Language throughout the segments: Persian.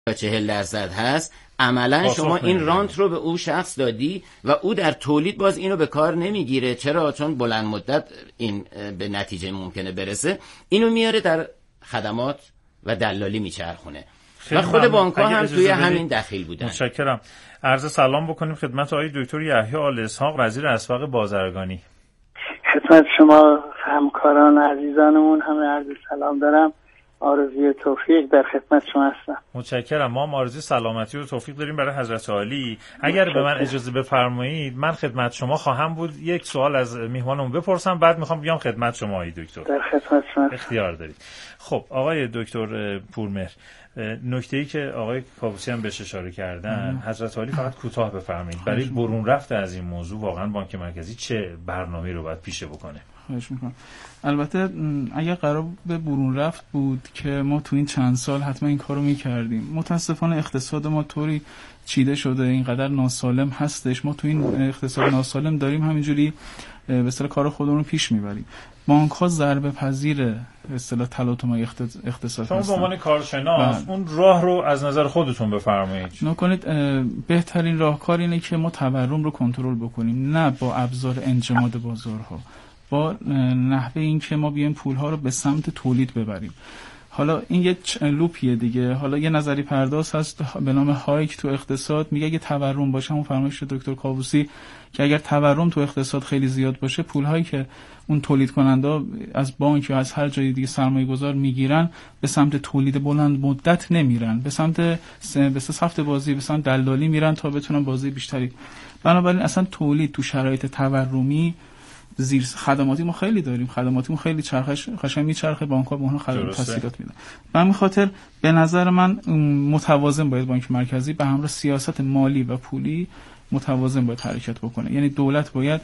تا 40% هست، عملا شما این رانت رو به او شخص دادی و او در تولید باز اینو به کار نمیگیره. چرا؟ چون بلند مدت این به نتیجه ممکنه برسه، اینو میاره در خدمات و دلالی میچرخونه و خود بانک‌ها هم توی همین دخیل بودن. متشکرم. عرض سلام بکنیم خدمت آقای دکتر یحیی آل اسحاق، وزیر اسواق بازرگانی. خدمت شما همکاران عزیزانمون همه عرض سلام دارم. آرزوی توفیق در خدمت شما هستم. متشکرم. ما آرزوی سلامتی و توفیق داریم برای حضرت عالی. اگر به من اجازه بفرمایید من خدمت شما خواهم بود یک سوال از میهمانمون بپرسم، بعد میخوام بیام خدمت شما آقای دکتر. در خدمت شما اختیار دارید. خب آقای دکتر پورمهر، نکته‌ای که آقای کاووسی هم بهش اشاره کردن، حضرت عالی فقط کوتاه بفرمایید برای برون رفت از این موضوع واقعا بانک مرکزی چه برنامه‌ای رو باید پیشه بکنه؟ خواهش میکنم. البته اگر قرار به برون رفت بود که ما تو این چند سال حتما این کارو میکردیم. متاسفانه اقتصاد ما طوری چیده شده، اینقدر ناسالم هستش، ما تو این اقتصاد ناسالم داریم همینجوری به اصطلاح کار خودمون رو پیش میبریم. بانک ها ضربه پذیر به اصطلاح تلاطم اقتصاد هستن. شما به عنوان کارشناس اون راه رو از نظر خودتون بفرمایید. نکنید بهترین راهکار اینه که ما تورم رو کنترل بکنیم، نه با ابزار انجماد بازارها، با نحوه این که ما بیایم پولها رو به سمت تولید ببریم. حالا این یه لوپیه دیگه. حالا یه نظری پرداز هست به نام هایک تو اقتصاد، میگه اگه تورم باشه، همون فرمایش دکتر کاووسی که اگر تورم تو اقتصاد خیلی زیاد باشه، پولهایی که اون تولید کننده از بانک یا از هر جای دیگه سرمایه گذار میگیرن به سمت تولید بلند مدت نمیرن، به سمت سفت بازی، به سمت دلالی میرن تا بتونن بازی بیشتری. بنابراین اصلا تولید تو شرایط تورمی زیر خدماتی ما خیلی داریم، خدماتی ما خیلی قشنگ میچرخه، بانک‌ها به اونها خدمات تسهیلات میدن. به همین خاطر به نظر من متوازن باید بانک مرکزی به همراه سیاست مالی و پولی متوازن باید حرکت بکنه. یعنی دولت باید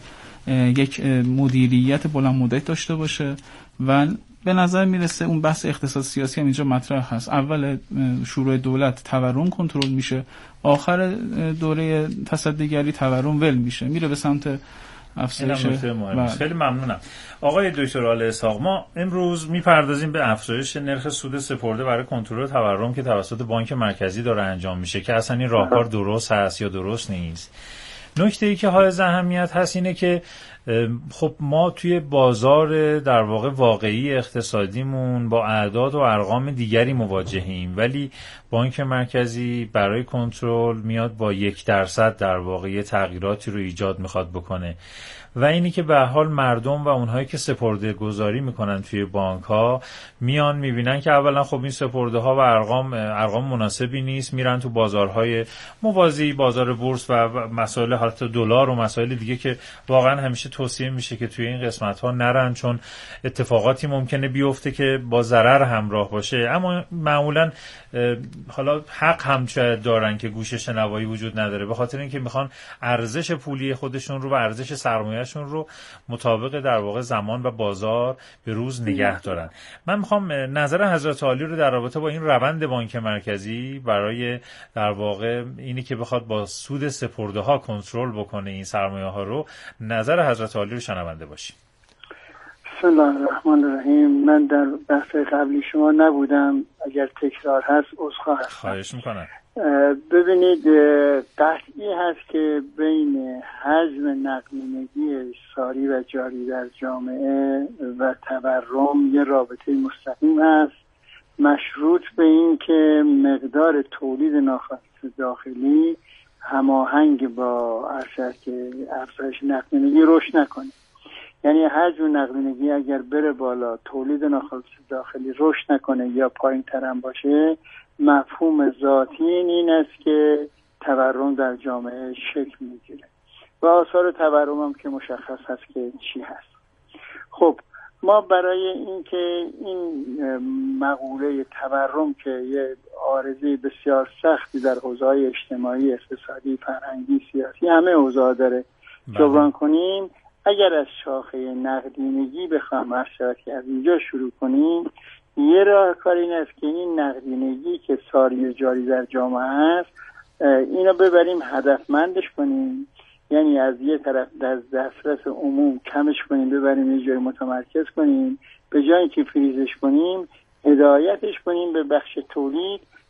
یک مدیریت بلند مدت داشته باشه و به نظر میرسه اون بحث اقتصاد سیاسی هم اینجا مطرح هست. اول شروع دولت تورم کنترل میشه، آخر دوره تصدیگری تورم ول میشه، میره به سمت افزایش. خیلی ممنونم. آقای دکتر آل اسحاق، ما امروز میپردازیم به افزایش نرخ سود سپرده برای کنترل تورم که توسط بانک مرکزی داره انجام میشه که اصلا این راهکار درست هست یا درست نیست. نکته‌ای که حائز اهمیت هست اینه که خب ما توی بازار در واقع واقعی اقتصادیمون با اعداد و ارقام دیگری مواجهیم، ولی بانک مرکزی برای کنترل میاد با 1% در واقع تغییراتی رو ایجاد میخواد بکنه و اینی که به حال مردم و اونهایی که سپرده گذاری میکنن توی بانک ها میان میبینن که اولا خب این سپرده ها و ارقام مناسبی نیست، میرن تو بازارهای موازی، بازار بورس و مسائل حالت دلار و مسائل دیگه که واقعا همیشه توصیه میشه که توی این قسمت ها نرن، چون اتفاقاتی ممکنه بیفته که با ضرر همراه باشه. اما معمولا حالا حق هم شاید دارن که گوش شنوایی وجود نداره، به خاطر اینکه میخوان ارزش پولی خودشون رو و ارزش سرمایه‌شون رو مطابق در واقع زمان و بازار به روز نگه دارن. من میخوام نظر حضرت عالی رو در رابطه با این روند بانک مرکزی برای در واقع اینی که بخواد با سود سپرده ها کنترل بکنه این سرمایه ها رو، نظر حضرت عالی رو شنونده باشیم. بسم الله الرحمن الرحیم. من در بحث قبلی شما نبودم، اگر تکرار هست عذرخواهی هستم. خواهش میکنم. ببینید قطعی هست که بین حجم نقدینگی ساری و جاری در جامعه و تورم یه رابطه مستقیم هست، مشروط به این که مقدار تولید ناخالص داخلی هماهنگ با افزایش نقدینگی رشد نکنه. یعنی حجم نقدینگی اگر بره بالا، تولید ناخالص داخلی رشد نکنه یا پایین تر هم باشه، مفهوم ذاتی این است که تورم در جامعه شکل میگیره و آثار تورم هم که مشخص هست که چی هست. خب ما برای اینکه این مقوله تورم که یه عارضه بسیار سختی در حوزه‌های اجتماعی، اقتصادی، فرهنگی، سیاسی همه حوزه‌ها داره جبران کنیم، اگر از شاخه نقدینگی بخوام از اینجا شروع کنیم، یه راهکار این است که این نقدینگی که ساری و جاری در جامعه هست اینو ببریم هدفمندش کنیم، یعنی از یه طرف در دسترس عموم کمش کنیم، ببریم یه جای متمرکز کنیم، به جای که فریزش کنیم هدایتش کنیم به بخش تولید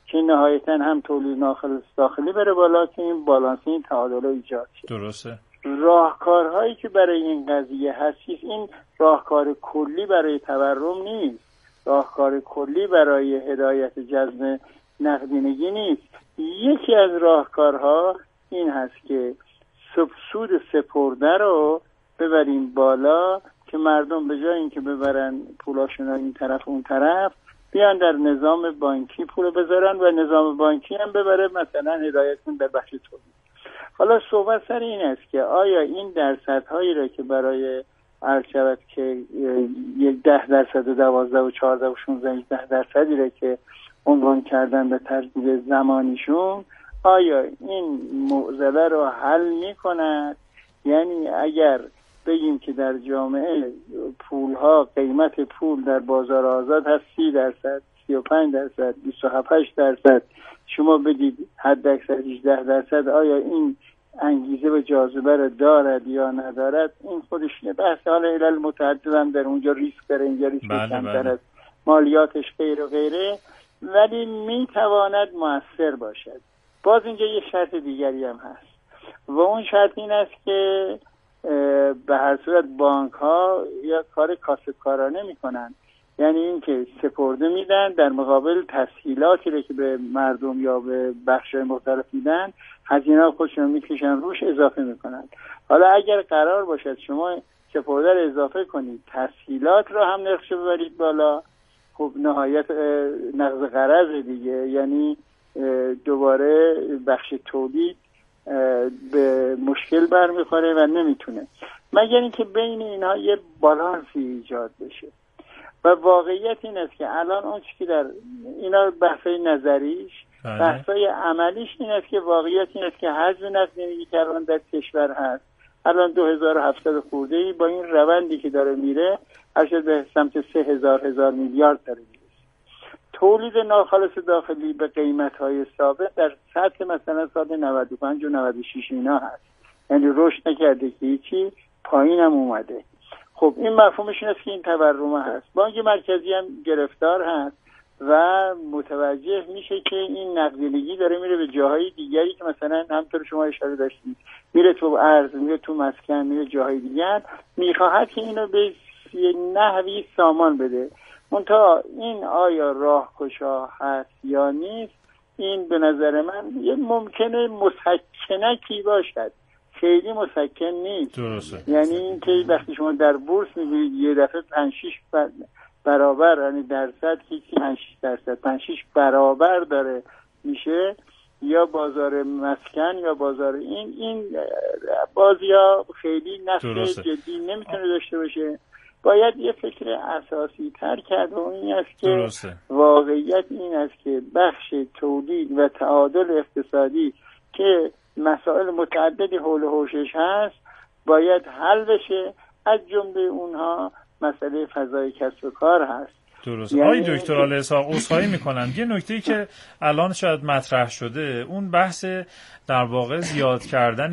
که نهایتا هم تولید ناخالص داخلی بره بالا که این بالانس، این تعادل ایجاد شه. درسته. راهکارهایی که برای این قضیه هست، این راهکار کلی برای تورم نیست، راهکار کلی برای هدایت جذب نقدینگی نیست. یکی از راهکارها این هست که سود سپرده رو ببریم بالا که مردم به جای اینکه ببرن پولاشون این طرف اون طرف، بیان در نظام بانکی پول بذارن و نظام بانکی هم ببره مثلا هدایتون به بخش تولید. حالا صحبت سر این است که آیا این درصدهایی را که برای عرض شود که 10% و 12 و 14 و 16 10% را که عنوان کردن به ترتیب زمانیشون، آیا این معضله رو حل می‌کند؟ یعنی اگر بگیم که در جامعه پولها، قیمت پول در بازار آزاد هست 30%، 35%، 27%، شما بدید حد اکثر 18%، آیا این انگیزه و جاذبه را دارد یا ندارد؟ این خودش بحث، حالا علل متعدد هم در اونجا ریسک داره، اینجا ریسک کمتر است، مالیاتش غیر و غیره، ولی میتواند مؤثر باشد. باز اینجا یه شرط دیگری هم هست و اون شرط این است که به هر صورت بانک ها یا کار کاسبکارانه میکنن، یعنی این که سپرده میدن در مقابل تسهیلاتی رو که به مردم یا به بخش‌های مختلف میدن، هزینه خودشون میکشن روش، اضافه میکنن. حالا اگر قرار باشد شما سپرده رو اضافه کنید، تسهیلات رو هم نرخش ببرید بالا، خب نهایت نقض قرض دیگه، یعنی دوباره بخش تولید به مشکل برمیخوره و نمیتونه، مگر اینکه بین اینها یه بالانسی ایجاد بشه. و واقعیت این است که الان اون چیزی که در اینا بحثای نظریش، بحثای عملیش این است که واقعیت این است که حجم نقدینگی که الان در کشور هست الان 2700 خورده‌ای، با این روندی که داره میره هرچند به سمت 3000 میلیارد داره میره. تولید ناخالص داخلی به قیمت‌های ثابت در سطح مثلا سال 95 و 96 اینا هست، یعنی رشد نکرده که هیچی، پایین هم اومده. خب این مفهومش این است که این تورم هست. بانک مرکزی هم گرفتار هست و متوجه میشه که این نقدینگی داره میره به جاهای دیگری که مثلا همطور شما اشاره داشتید، میره تو ارز، میره تو مسکن، میره جاهای دیگر، میخواهد که اینو به نحوی سامان بده. منتها این آیا راهگشا هست یا نیست، این به نظر من یه ممکنه مسکنکی باشد، خیلی مسکن نیست. درسته. یعنی این که وقتی شما در بورس می‌بینید یه دفعه 5-6 برابر، یعنی درصد که 5-6 برابر داره میشه، یا بازار مسکن یا بازار این بازی‌ها خیلی نفع جدی نمیتونه داشته باشه. باید یه فکر اساسی تر کرد و این است که درسته. واقعیت این است که بخش تولید و تعادل اقتصادی که مسائل متعددی حول و حوشش هست باید حل بشه، از جمله اونها مسئله فضای کسب و کار هست. درست. آقای دکتر آل اسحاق، عذرخواهی میکنم، یه نکته‌ای که الان شاید مطرح شده، اون بحث در واقع زیاد کردن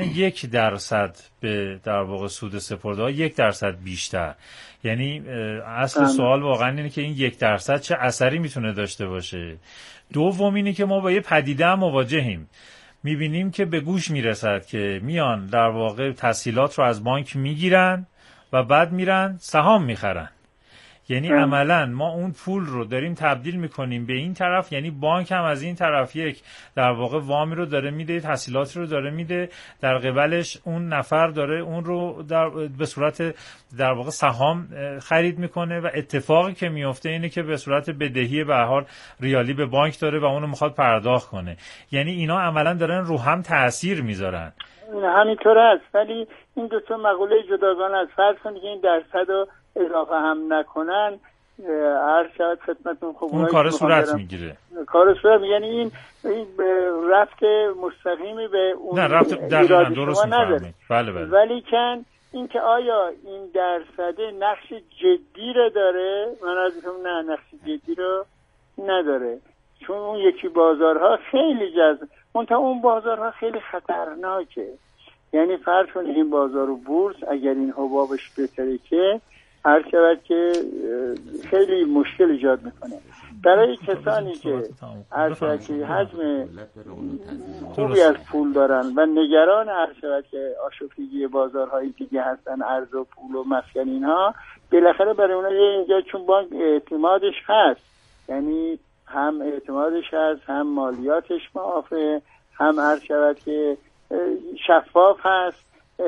1% به در واقع سود سپرده 1% بیشتر. یعنی اصل سوال واقعا اینه که این 1% چه اثری میتونه داشته باشه. دوم اینه که ما با یه پدیده هم مواجهیم، میبینیم که به گوش میرسد که میان در واقع تسهیلات رو از بانک میگیرن و بعد میرن سهام میخرن. یعنی عملا ما اون پول رو داریم تبدیل میکنیم به این طرف، یعنی بانک هم از این طرف یک در واقع وامی رو داره میده، تسهیلاتی رو داره میده، در قبالش اون نفر داره اون رو به صورت در واقع سهام خرید میکنه و اتفاقی که میفته اینه که به صورت بدهی به هر حال ریالی به بانک داره و اونو میخواد پرداخت کنه. یعنی اینا عملا دارن رو هم تأثیر میذارن. همینطور است، ولی این دو تا مقوله جداگانه است. فرض کنید که این درصد رو اضافه هم نکنن، هر شاید خدمتون خوب اون کار صورت میگیره. کار صورت، یعنی این رفت مستقیمی به اون نه، رفت دقیقاً درست میفرمایید. بله. ولی کن این که آیا این درصد نقش جدی رو داره؟ من از نه، نقش جدی رو نداره، چون اون یکی بازارها خیلی جذاب، منتها اون بازارها خیلی خطرناکه. یعنی فرض کنید این بازار و بورس اگر این حبابش بترکه، عرض شود که خیلی مشکل ایجاد میکنه برای کسانی که عرض شود که حجم خوبی از پول دارن و نگران عرض شود که آشفتگی بازارهای دیگه هستن، ارز و پول و مسکن اینها، بالاخره برای اونها اینجا چون بانک اعتمادش هست، یعنی هم اعتمادش هست، هم مالیاتش معافه، هم عرض شود که شفاف هست،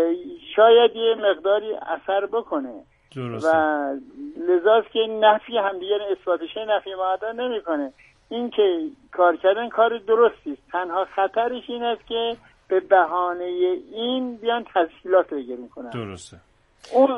شاید یه مقداری اثر بکنه. درسته. و لذاست که نفی همدیگر اثباتش نفی معادل نمیکنه. این که کار کردن کار درستی است، تنها خطرش این است که به بهانه این بیان تسهیلات رو گرین کنن. درسته. اون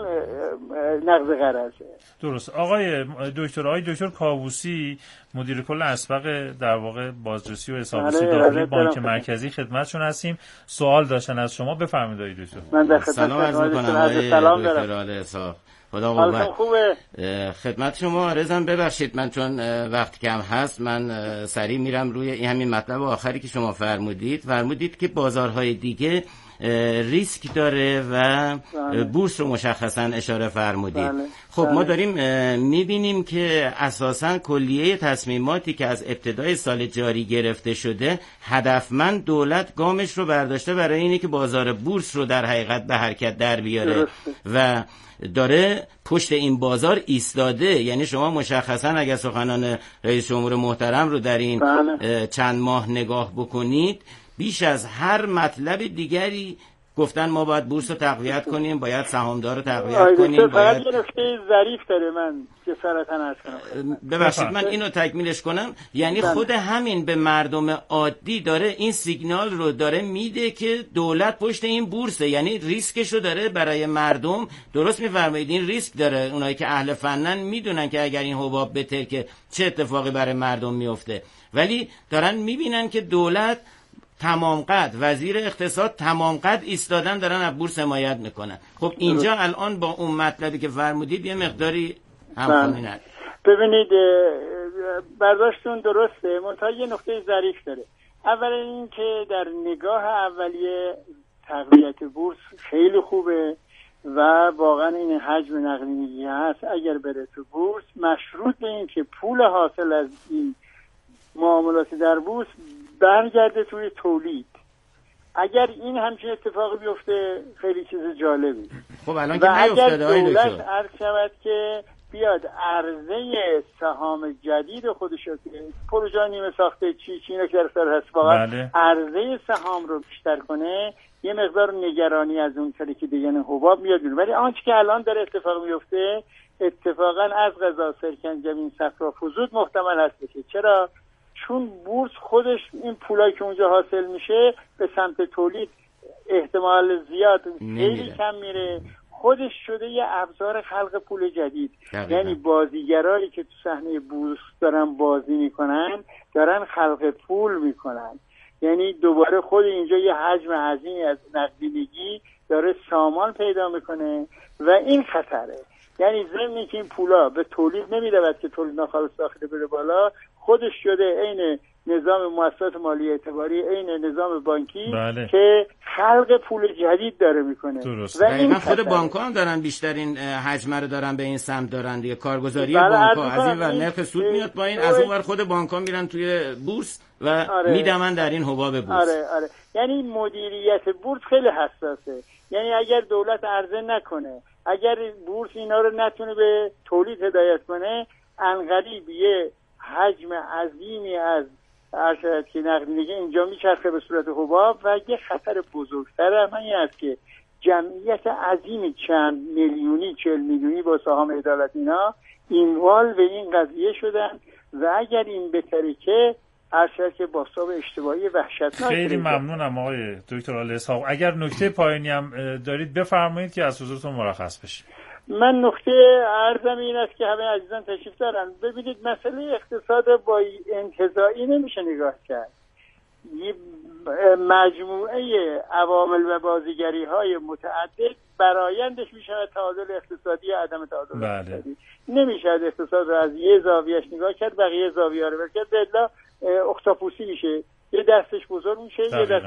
نقض قرضه. درست. آقای دکتر کاووسی، مدیر کل اسبق در واقع بازرسی و حسابرسی داخلی بانک مرکزی خدمتشون هستیم. سوال داشتن از شما، بفرمایید آقای دکتر. من در سلام عرض می‌کنم آقای دکتر آل‌اسحاق. خدا قوت. خوبه. خدمت شما عرضم، ببخشید من چون وقت کم هست من سریع میرم روی این همین مطلب آخری که شما فرمودید که بازارهای دیگه ریسک داره و بورس رو مشخصا اشاره فرمودید. خب ما داریم میبینیم که اساسا کلیه تصمیماتی که از ابتدای سال جاری گرفته شده هدفمند دولت گامش رو برداشته برای اینه که بازار بورس رو در حقیقت به حرکت در بیاره و داره پشت این بازار ایستاده. یعنی شما مشخصا اگر سخنان رئیس جمهور محترم رو در این چند ماه نگاه بکنید، بیش از هر مطلب دیگری گفتن ما باید بورس رو تقویت کنیم، باید سهامدار رو تقویت کنیم. باید یه نکته ظریف داره، من جسارتاً عرض کنم. ببخشید من اینو تکمیلش کنم. یعنی خود همین به مردم عادی داره این سیگنال رو داره میده که دولت پشت این بورسه، یعنی ریسکش رو داره برای مردم. درست میفرمایید، این ریسک داره. اونایی که اهل فنن میدونن که اگر این حباب بترکه چه اتفاقی برای مردم میفته، ولی دارن میبینن که دولت تمام قد، وزیر اقتصاد تمام قد ایستادن، دارن از بورس حمایت میکنن. خب اینجا الان با اون مطلبی که فرمودید یه مقداری همخوانی نداره. ببینید برداشتون درسته، منتها یه نکته ظریف داره. اولا این که در نگاه اولیه تقویت بورس خیلی خوبه و واقعا این حجم نقدینگی هست اگر بره تو بورس، مشروط به این که پول حاصل از این معاملات در بورس برگرده توی تولید. اگر این همچین اتفاقی بیفته خیلی چیز جالبی. خب الان که نیفتاده آقای دکتر، اگر دولت عرض شود که بیاد عرضه سهام جدید خودش رو که پروژه نیمه ساخته چینا که در هست واقعا عرضه سهام رو بیشتر کنه، یه مقدار نگرانی از اون کاری که دیگه حباب میاد بیرون. ولی آنچه که الان داره اتفاق میفته اتفاقا از قضا سرکنجبین صفرا فزود محتمل هست بشه. چرا؟ چون بورس خودش این پولایی که اونجا حاصل میشه به سمت تولید احتمال زیاد خیلی کم میره، خودش شده یه ابزار خلق پول جدید. یعنی بازیگرایی که تو صحنه بورس دارن بازی میکنن دارن خلق پول میکنن. یعنی دوباره خود اینجا یه حجم عظیمی از نقدینگی داره سامان پیدا میکنه و این خطره. یعنی ضمن که این پولا به تولید نمیرود که تولید ناخالص داخلی بره بالا، خودش شده عین نظام مؤسسات مالی اعتباری، عین نظام بانکی که خلق پول جدید داره میکنه. درست. و این خود بانک‌ها هم دارن بیشترین حجم رو دارن به این سمت دارن دیگه. کارگزاری بانک‌ها از این ور نرخ سود میاد پایین، از اون ور خود بانک‌ها میرن توی بورس و میدمن در این حباب بورس. آره. یعنی مدیریت بورس خیلی حساسه. یعنی اگر دولت عرضه نکنه، اگر بورس اینا رو نتونه به تولید هدایت کنه، انقریب یه حجم عظیمی از ارشد که نقدینگی اینجا میچرخه به صورت حباب و یه خطر بزرگتر هم این است که جمعیت عظیمی چند میلیونی 40 میلیونی با سهام عدالت اینا اینوال به این قضیه شدن و اگر این بهتره که ارشد که با حساب اشتباهی وحشتناک. خیلی ممنونم آقای دکتر آل‌اسحاق. اگر نکته پایانی هم دارید بفرمایید که از حضورتون مرخص بشیم. من نکته عرضم این است که همه عزیزان تشریف دارن. ببینید مسئله اقتصاد با انتزاعی نمیشه نگاه کرد. مجموعه عوامل و بازیگری های متعدد برآیندش میشه تعادل اقتصادی یا عدم تعادل اقتصادی. نمیشه اقتصاد رو از یه زاویهش نگاه کرد بقیه زاویه‌ها رو برکرد، الا اختاپوسی میشه. یه دستش بزرگ میشه یه دستش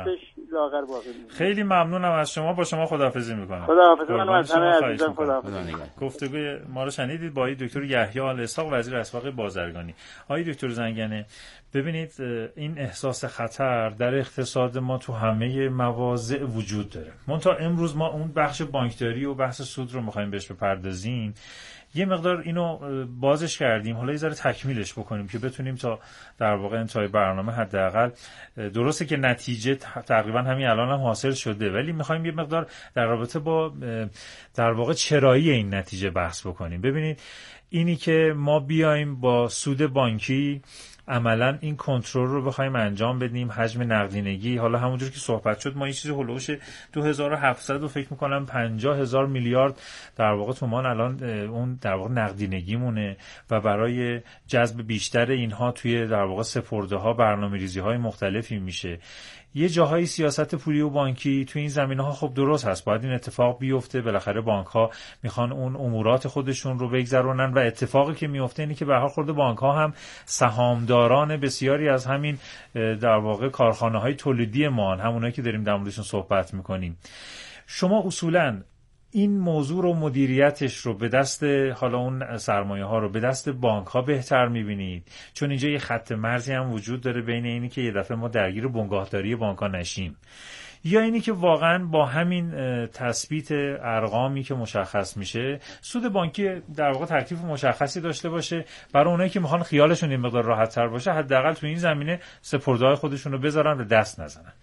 لاغر باقی میمونه. خیلی ممنونم از شما. با شما خداحافظی میکنم. خداحافظی. من از همه عزیزان خداحافظی. گفتگوی ما رو شنیدید با دکتر یحیی آل اسحاق، وزیر اسواق بازرگانی. آقای دکتر زنگنه، ببینید این احساس خطر در اقتصاد ما تو همه مواضع وجود داره. منتها امروز ما اون بخش بانکداری و بحث سود رو می‌خوایم بهش بپردازیم. یه مقدار اینو بازش کردیم، حالا یه ذره تکمیلش بکنیم که بتونیم تا در واقع انتهای برنامه حداقل، درسته که نتیجه تقریبا همین الان هم حاصل شده، ولی می‌خوایم یه مقدار در رابطه با در واقع چرایی این نتیجه بحث بکنیم. ببینید اینی که ما بیایم با سود بانکی عملا این کنترل رو بخوایم انجام بدیم، حجم نقدینگی، حالا همونجور که صحبت شد ما این چیزی هولوش 2700 و فکر میکنم 50,000 میلیارد در واقع تومان الان اون در واقع نقدینگی مونه و برای جذب بیشتر اینها توی در واقع سپرده ها برنامه‌ریزی های مختلفی میشه. یه جاهای سیاست پولی و بانکی تو این زمینه‌ها خب درست هست، باید این اتفاق بیفته، بالاخره بانک‌ها میخوان اون امورات خودشون رو بگذرونن و اتفاقی که میفته اینه که به هر خورد بانک‌ها هم سهامداران بسیاری از همین در واقع کارخانه‌های تولیدی ما، همونایی که داریم در موردشون صحبت می‌کنیم. شما اصولاً این موضوع رو، مدیریتش رو به دست حالا اون سرمایه ها رو به دست بانک ها بهتر میبینید؟ چون اینجا یه خط مرزی هم وجود داره بین اینی که یه دفعه ما درگیر بنگاهداری بانک ها نشیم، یا اینی که واقعا با همین تثبیت ارقامی که مشخص میشه سود بانکی در واقع تکلیف مشخصی داشته باشه برای اونایی که میخوان خیالشون این مقدار راحت تر باشه، حداقل تو این زمینه سپرده‌های خودشون رو بذارن و دست نزنن.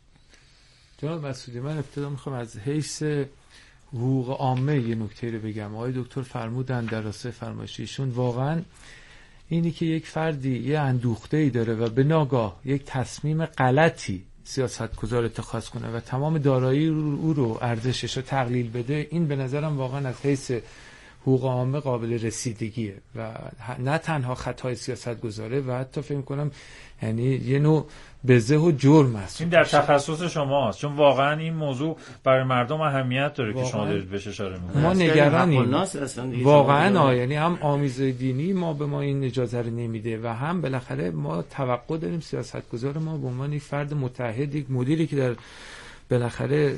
جناب مسعودی، من ابتدا میخوام از حیث حقوق عامه یه نکته رو بگم. آقای دکتر فرمودن در راستای فرمایشیشون، واقعا اینی که یک فردی یه اندوخته‌ای داره و به ناگاه یک تصمیم غلطی سیاستگزار اتخاذ کنه و تمام دارایی او رو ارزشش رو تقلیل بده، این به نظرم واقعا از حیث حقوق عامه قابل رسیدگیه و نه تنها خطای سیاستگزاره و حتی فکر کنم یعنی یه نوع بزه و جرم است. این در تخصص شماست، چون واقعا این موضوع برای مردم اهمیت داره که شما دارید بهش اشاره می‌کنید. ما نگرانیم واقعا، یعنی هم آمیزه دینی ما به ما این اجازه رو نمیده و هم بالاخره ما توقع داریم سیاستگزار ما به عنوان یک فرد متحد، یک مدیری که در بالاخره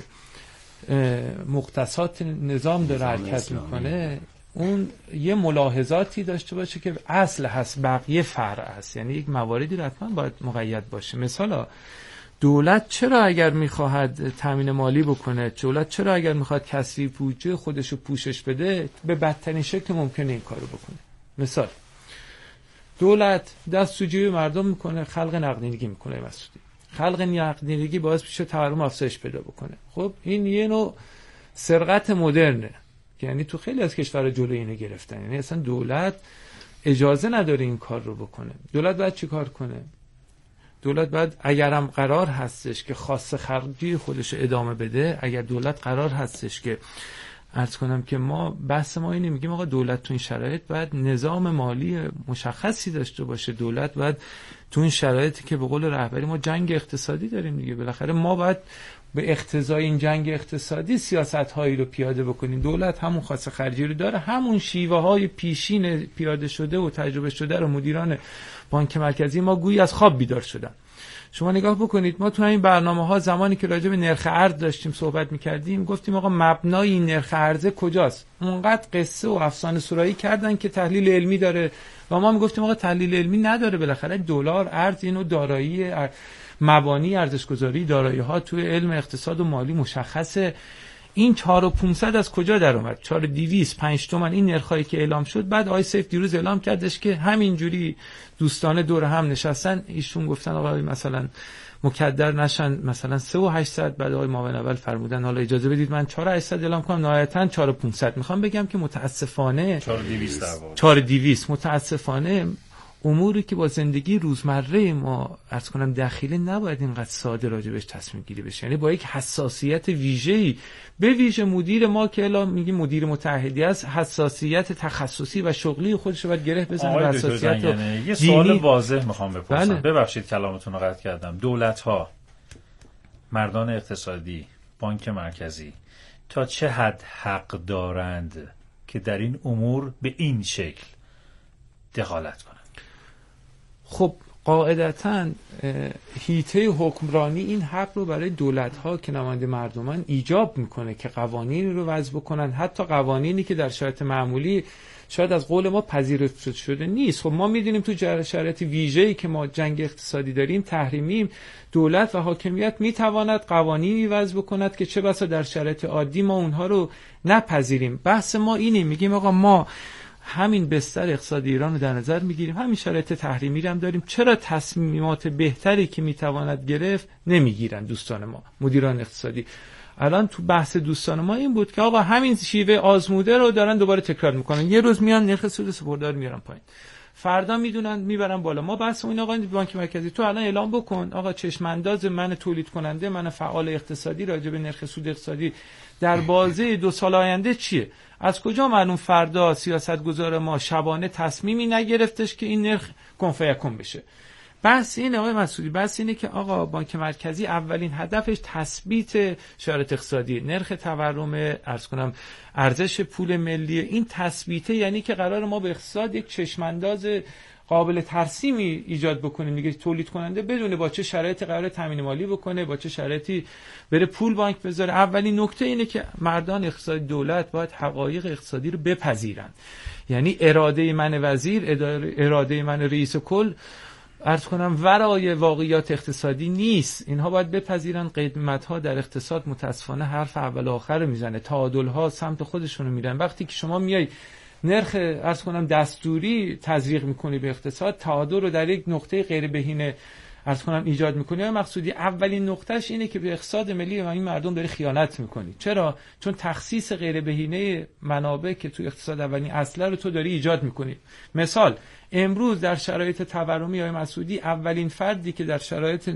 مقتضیات نظام داره حرکت میکنه، اون یه ملاحظاتی داشته باشه که اصل هست بقیه فرع هست، یعنی یک مواردی رو حتما باید مقید باشه. مثلا دولت چرا اگر میخواهد تامین مالی بکنه، دولت چرا اگر میخواد کسری بودجه خودشو پوشش بده، به بدترین شکل ممکنه این کارو بکنه. مثال دولت دستسوجی مردم میکنه، خلق نقدینگی میکنه. مسعودی، خلق نقدینگی باعث میشه تورم افزایش پیدا بکنه. خب این یه نوع سرقت مدرنه، یعنی تو خیلی از کشورها جلوی اینو گرفتن، یعنی اصلا دولت اجازه نداره این کار رو بکنه. دولت باید چی کار کنه؟ دولت باید اگرم قرار هستش که خاص خرجی خودش ادامه بده، اگر دولت قرار هستش که عرض کنم که ما بحث ما اینه، میگیم آقا دولت تو این شرایط باید نظام مالی مشخصی داشته باشه، دولت باید تو این شرایطی که به قول رهبری ما جنگ اقتصادی داریم دیگه، بالاخره ما باید به اقتضای این جنگ اقتصادی سیاست‌هایی رو پیاده بکنیم. دولت همون خاص خرجی رو داره، همون شیوه‌های پیشین پیاده شده و تجربه شده رو مدیران بانک مرکزی ما گویی از خواب بیدار شدن. شما نگاه بکنید، ما تو این برنامه‌ها زمانی که راجع به نرخ ارز داشتیم صحبت می‌کردیم گفتیم آقا مبنای این نرخ ارز کجاست؟ اونقدر قصه و افسانه سرایی کردن که تحلیل علمی داره و ما میگفتیم آقا تحلیل علمی نداره، بالاخره دلار، ارز، اینو دارایی مبانی ارزش‌گذاری دارایی‌ها توی علم اقتصاد و مالی مشخصه. این 4500 از کجا در اومد؟ 4205 تومن این نرخایی که اعلام شد. بعد آقای سیف دیروز اعلام کردش که همینجوری دوستانه دور هم نشستن، ایشون گفتن آقا مثلا مکدر نشن مثلا 3800. بعد آقای معاون اول فرمودن حالا اجازه بدید من 4800 اعلام کنم، نهایتاً 4500. میخوام بگم که متاسفانه 4200 در واقع 4200 متاسفانه اموری که با زندگی روزمره ما عرض کنم دخیله نباید اینقدر ساده راجبش تصمیم گیری بشه، یعنی با یک حساسیت ویژه‌ای، به ویژه مدیر ما که الان میگیم مدیر متحدی است، حساسیت تخصصی و شغلی خودش رو باید گره بزنه به حساسیت یه سوال واضح میخوام بپرسم. بله. ببخشید کلامتون رو قطع کردم. دولت‌ها، مردان اقتصادی، بانک مرکزی تا چه حد حق دارند که در این امور به این شکل دخالت کنند؟ خب قاعدتاً هیته حکمرانی این حق رو برای دولت‌ها که نماینده مردمان ایجاب میکنه که قوانینی رو وضع بکنن، حتی قوانینی که در شرایط معمولی شاید از قول ما پذیرفته شده نیست. خب ما میدونیم تو شرایط ویژه‌ای که ما جنگ اقتصادی داریم، تحریمیم، دولت و حاکمیت میتواند قوانینی وضع بکند که چه بسا در شرایط عادی ما اونها رو نپذیریم. بحث ما اینه، میگیم آقا ما همین بستر اقتصادی ایران رو در نظر میگیریم، همین شرایط تحریمی رو هم داریم، چرا تصمیمات بهتری که میتواند گرفت نمیگیرن دوستان ما مدیران اقتصادی؟ الان تو بحث دوستان ما این بود که آقا همین شیوه آزموده رو دارن دوباره تکرار میکنن، یه روز میان نرخ سود سپردار میارن پایین، فردا میدونن میبرن بالا. ما بحث این آقا بانک مرکزی تو الان اعلام بکن آقا چشم انداز من تولید کننده، من فعال اقتصادی راجع به نرخ سود اقتصادی در بازه 2 سال آینده چیه؟ از کجا معلوم فردا سیاستگزار ما شبانه تصمیمی نگرفتش که این نرخ کن فیکون بشه؟ بحث اینه آقای مسعودی، بحث اینه که آقا بانک مرکزی اولین هدفش تثبیت شرایط اقتصادی، نرخ تورم، عرض کنم ارزش پول ملی، این تثبیته یعنی که قرار ما به اقتصاد یک چشمانداز قابل ترسیمی ایجاد بکنیم دیگه. تولید کننده بدونه با چه شرایطی قرار تامین مالی بکنه، با چه شرایطی بره پول بانک بذاره. اولین نکته اینه که مردان اقتصادی دولت باید حقایق اقتصادی رو بپذیرن، یعنی اراده من وزیر، اراده من رئیس کل عرض کنم ورای واقعیات اقتصادی نیست. اینها باید بپذیرن قیمت‌ها در اقتصاد متاسفانه حرف اول و آخر میزنه، تعادل‌ها سمت خودشونو میرن. وقتی که شما میای نرخ عرض کنم دستوری تزریق میکنی به اقتصاد، تعادل رو در یک نقطه غیر بهینه عرض کنم ایجاد میکنی. یا مقصودی اولین نقطهش اینه که به اقتصاد ملی و این مردم داری خیانت میکنی. چرا؟ چون تخصیص غیر بهینه منابع که تو اقتصاد اولین اصله رو تو داری ایجاد میکنی. مثال امروز در شرایط تورمی های مسعودی اولین فردی که در شرایط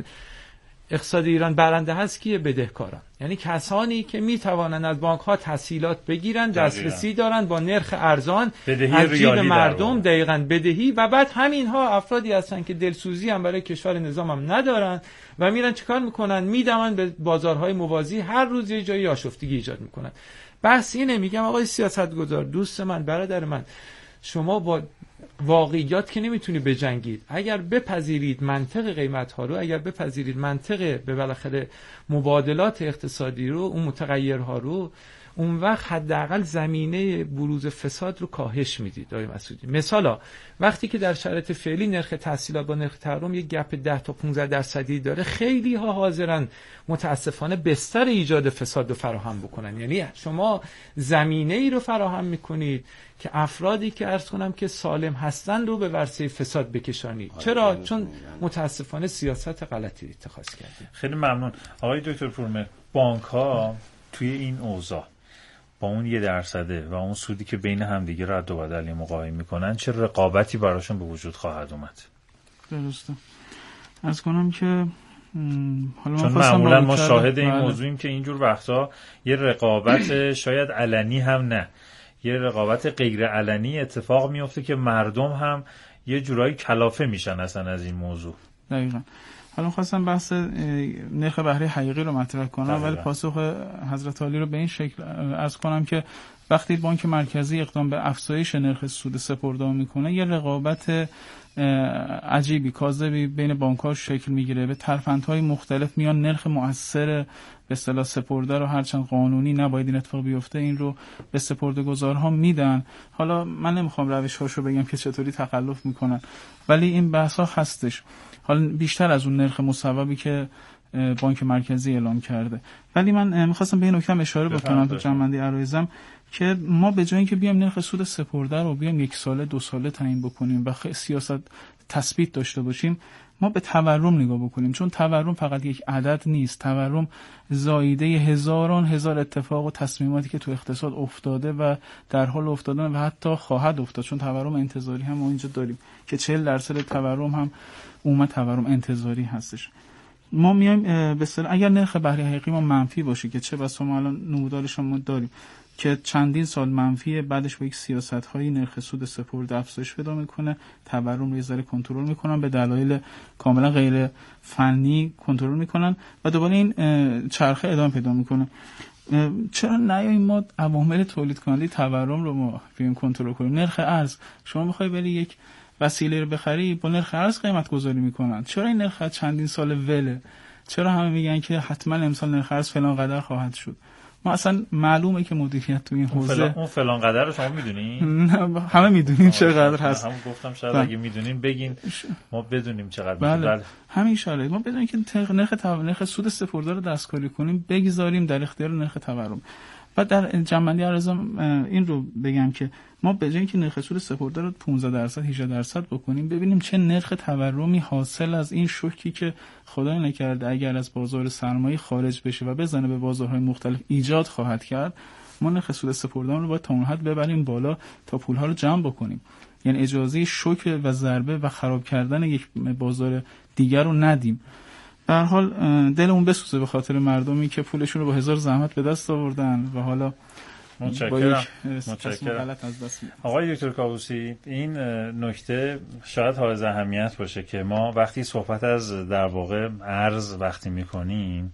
اقتصاد ایران برنده هست کیه؟ بدهکاران، یعنی کسانی که میتوانند از بانک ها تسهیلات بگیرن، دسترسی دارن با نرخ ارزان از جیب مردم، دقیقاً بدهی، و بعد همین ها افرادی هستن که دلسوزی هم برای کشور نظام هم ندارن و میرن چیکار میکنن؟ میدونن به بازارهای موازی هر روز یه جایی آشفتگی ایجاد میکنن. بحث اینه، میگم آقای سیاستگزار، دوست من، برادر من، شما با واقعیات که نمیتونی بجنگید. اگر بپذیرید منطق قیمت ها رو، اگر بپذیرید منطق به بالاخره مبادلات اقتصادی رو، اون متغیرها رو، اون وقت حداقل زمینه بروز فساد رو کاهش میدید. آقای مسعودی مثلا وقتی که در شرایط فعلی نرخ تحصیلات با نرخ تورم یک گپ 10 تا 15% داره، خیلی ها حاضرن متاسفانه بستر ایجاد فساد رو فراهم بکنن. یعنی شما زمینه ای رو فراهم میکنید که افرادی که عرض کنم که سالم هستن رو به ورطه فساد بکشانید. چرا؟ چون متاسفانه سیاست غلطی اتخاذ کردید. خیلی ممنون آقای دکتر پورمهر. بانک ها توی این اوضاع با اون 1% و اون سودی که بین همدیگه رد و بدل مقایم میکنن، چه رقابتی براشون به وجود خواهد اومد؟ درسته. از کنم که حالا چون معمولا ما شاهد این موضوعیم که اینجور وقتا یه رقابت شاید علنی هم نه، یه رقابت غیر علنی اتفاق میفته که مردم هم یه جورایی کلافه میشن اصلا از این موضوع. دقیقاً. حالا خواستم بحث نرخ بهره حقیقی رو مطرح کنم، ولی پاسخ حضرت عالی رو به این شکل عرض کنم که وقتی بانک مرکزی اقدام به افزایش نرخ سود سپردار میکنه، یه رقابت عجیبی کاذبی بین بانک‌ها شکل میگیره. به ترفندهای مختلف میان نرخ مؤثر به اصطلاح سپرده رو، هرچند قانونی نباید این اتفاق بیفته، این رو به سپرده‌گذارها میدن. حالا من نمیخوام روش‌هاشو بگم که چطوری تخلف میکنن، ولی این بحث‌ها هستش. حالا بیشتر از اون نرخ مصوبی که بانک مرکزی اعلام کرده. ولی من میخواستم به این نکته اشاره بکنم تو جمع‌بندی عرایضم که ما به جای اینکه بیایم نرخ سود سپرده رو بیایم 1 ساله 2 ساله تعیین بکنیم و سیاست تثبیت داشته باشیم، ما به تورم نگاه بکنیم. چون تورم فقط یک عدد نیست، تورم زاییده هزاران هزار اتفاق و تصمیماتی که تو اقتصاد افتاده و در حال افتادن و حتی خواهد افتاد. چون تورم انتظاری هم ما اینجا داریم که 40% تورم هم اومد تورم انتظاری هستش. ما میایم به اصطلاح اگر نرخ بهره حقیقی ما منفی باشه که چه بسا ما الان نمودارش ما داریم که چندین سال منفیه، بعدش با یک سیاست‌های نرخ سود سپرده افزایش پیدا میکنه، تورم رو یه ذره کنترل میکنن، به دلایل کاملا غیر فنی کنترل میکنن و دوباره این چرخه ادامه پیدا میکنه. چرا نیاییم ما عوامل تولید کننده تورم رو ما بیایم کنترل کنیم؟ نرخ ارز، شما میخوای بری یک وسیله رو بخری با نرخ ارز قیمت گذاری میکنن. چرا این نرخ چندین سال وله؟ چرا همه میگن که حتما امسال نرخ ارز فلان قدر خواهد شد؟ ما اصلا معلومه که مدیریت تو این حوزه اون فلان قدر رو شما میدونین؟ همه میدونین چقدر هست. هم گفتم شاید اگه میدونین بگین ما بدونیم چقدر. بله. همین شرایط ما بدونیم که نرخ سود سپرده رو دستکاری کنیم، بگذاریم در اختیار نرخ تورم. بعد در جمع‌بندی عرضم این رو بگم که ما به جای اینکه نرخ سود سپرده رو 15% 18% بکنیم، ببینیم چه نرخ تورمی حاصل از این شوکی که خدای نکرده اگر از بازار سرمایه خارج بشه و بزنه به بازارهای مختلف ایجاد خواهد کرد. ما نرخ سود سپرده رو باید تا اون حد ببریم بالا تا پول‌ها رو جمع بکنیم. یعنی اجازه شوک و ضربه و خراب کردن یک بازار دیگر رو ندیم. به هر حال دلمون بسوزه به خاطر مردمی که پولشون رو با هزار زحمت به دست آوردن و حالا متشکرم. متشکرم. آقای دکتر کاووسی، این نکته شاید حائز اهمیت باشه که ما وقتی صحبت از در واقع ارز وقتی میکنیم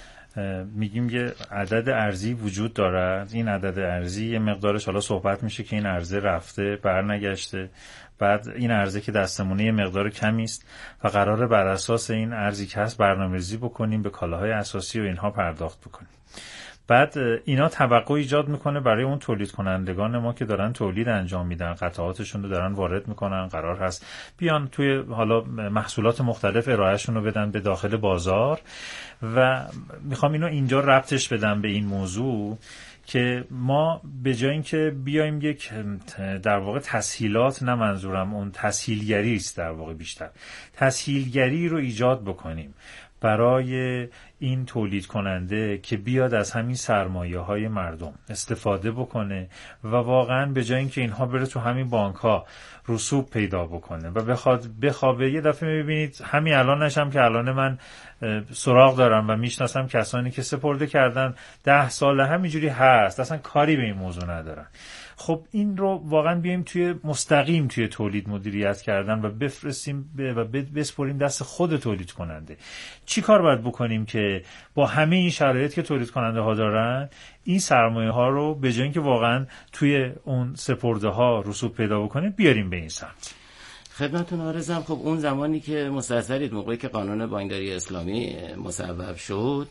میگیم یه عدد ارزی وجود دارد. این عدد ارزی یه مقدارش حالا صحبت میشه که این ارزه رفته برنگشته، بعد این ارزه که دستمونه یه مقدار کمی است و قراره بر اساس این ارزی که هست برنامه‌ریزی بکنیم، به کالاهای اساسی و اینها پرداخت بکنیم. بعد اینا توقع ایجاد میکنه برای اون تولید کنندگان ما که دارن تولید انجام میدن، قطعاتشون رو دارن وارد میکنن، قرار هست بیان توی حالا محصولات مختلف ارائهشون رو بدن به داخل بازار. و میخوام اینو اینجا ربطش بدم به این موضوع که ما به جای اینکه بیایم یک در واقع تسهیلات، نه منظورم اون تسهیلگری است، در واقع بیشتر تسهیلگری رو ایجاد بکنیم برای این تولید کننده که بیاد از همین سرمایه های مردم استفاده بکنه و واقعا به جای اینکه اینها بره تو همین بانک ها رسوب پیدا بکنه و بخواد بخوابه. یه دفعه میبینید همین الانش هم که الان من سراغ دارم و میشناسم کسانی که سپرده کردن 10 سال همینجوری هست، اصلا کاری به این موضوع ندارن. خب این رو واقعا بیایم توی مستقیم توی تولید مدیریت کردن و بفرستیم و بسپریم دست خود تولید کننده. چی کار باید بکنیم که با همه این شرایط که تولید کننده ها دارن این سرمایه ها رو به جای اینکه واقعا توی اون سپرده ها رسوب پیدا بکنیم بیاریم به این سمت؟ خدمتتون عرضم. خب اون زمانی که مستحضرید موقعی که قانون بانکداری اسلامی مصوب شد،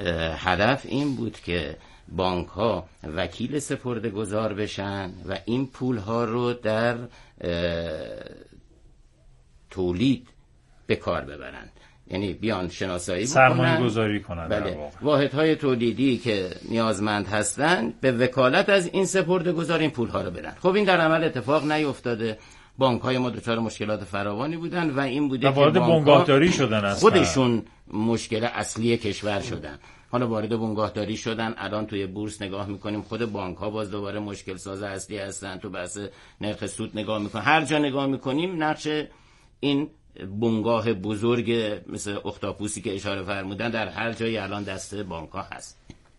هدف این بود که بانک ها وکیل سپرده گذار بشن و این پول ها رو در تولید به کار ببرن، یعنی بیان شناسایی بکنن، سرمایه گذاری کنن. بله. واحدهای تولیدی که نیازمند هستن به وکالت از این سپرده گذار این پول ها رو بدن. خب این در عمل اتفاق نیفتاده. بانک های ما دچار مشکلات فراوانی بودن و این بوده که وارد بنگاهداری شدن، خودشون مشکل اصلی کشور شدن. حالا وارد بنگاهداری شدن، الان توی بورس نگاه میکنیم خود بانک ها باز دوباره مشکل ساز اصلی هستن. تو بحث نرخ سود نگاه میکنیم، هر جا نگاه میکنیم نقش این بنگاه بزرگ مثل اختاپوسی که اشاره فرمودن در هر جایی الان دست بانک ها هست.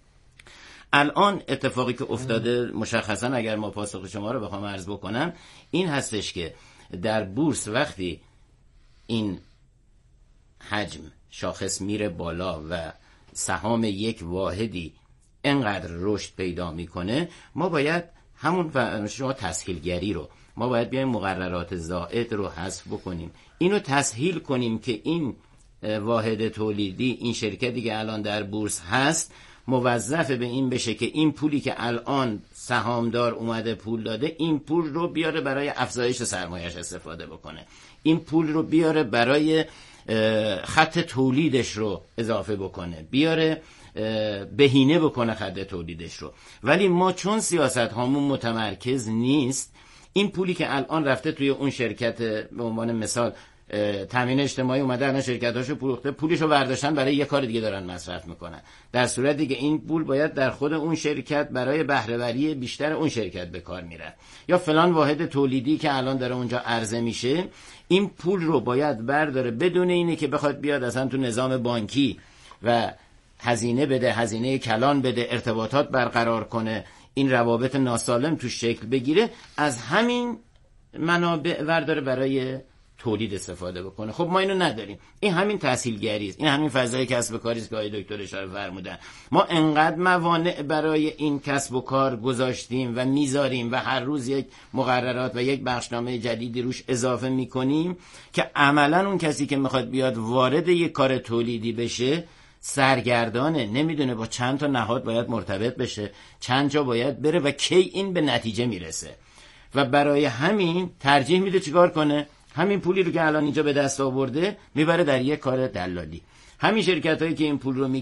الان اتفاقی که افتاده مشخصا اگر ما پاسخ شما رو بخوام عرض بکنم این هستش که در بورس وقتی این حجم شاخص میره بالا و سهام یک واحدی انقدر رشد پیدا میکنه، ما باید همون شما تسهیلگری رو ما باید بیایم مقررات زائد رو حذف بکنیم، اینو تسهیل کنیم که این واحد تولیدی، این شرکتی که الان در بورس هست موظف به این بشه که این پولی که الان سهامدار اومده پول داده، این پول رو بیاره برای افزایش سرمایه‌اش استفاده بکنه، این پول رو بیاره برای خط تولیدش رو اضافه بکنه، بیاره بهینه بکنه خط تولیدش رو. ولی ما چون سیاست هامون متمرکز نیست، این پولی که الان رفته توی اون شرکت، به عنوان مثال تامین اجتماعی اومده الان شرکتاشو فروخته، پولشو برداشتن برای یه کار دیگه دارن مصرف میکنن، در صورتی که این پول باید در خود اون شرکت برای بهره‌وری بیشتر اون شرکت به کار میره. یا فلان واحد تولیدی که الان داره اونجا عرضه میشه، این پول رو باید برداره بدون اینه که بخواد بیاد اصلا تو نظام بانکی و هزینه بده، هزینه کلان بده، ارتباطات برقرار کنه، این روابط ناسالم تو شکل بگیره، از همین منابع ورداره برای تولید استفاده بکنه. خب ما اینو نداریم. این همین تحصیلگری است، این همین فضای کسب و کاری است که آقای دکتر اشاره فرمودن. ما انقدر موانع برای این کسب و کار گذاشتیم و میذاریم و هر روز یک مقررات و یک بخشنامه جدیدی روش اضافه میکنیم که عملا اون کسی که میخواد بیاد وارد یک کار تولیدی بشه سرگردانه، نمیدونه با چند تا نهاد باید مرتبط بشه، چند جا باید بره و کی این به نتیجه میرسه. و برای همین ترجیح میده چیکار کنه؟ همین پولی رو که الان اینجا به دست آورده میبره در یک کار دلالی. همین شرکتایی که این پول رو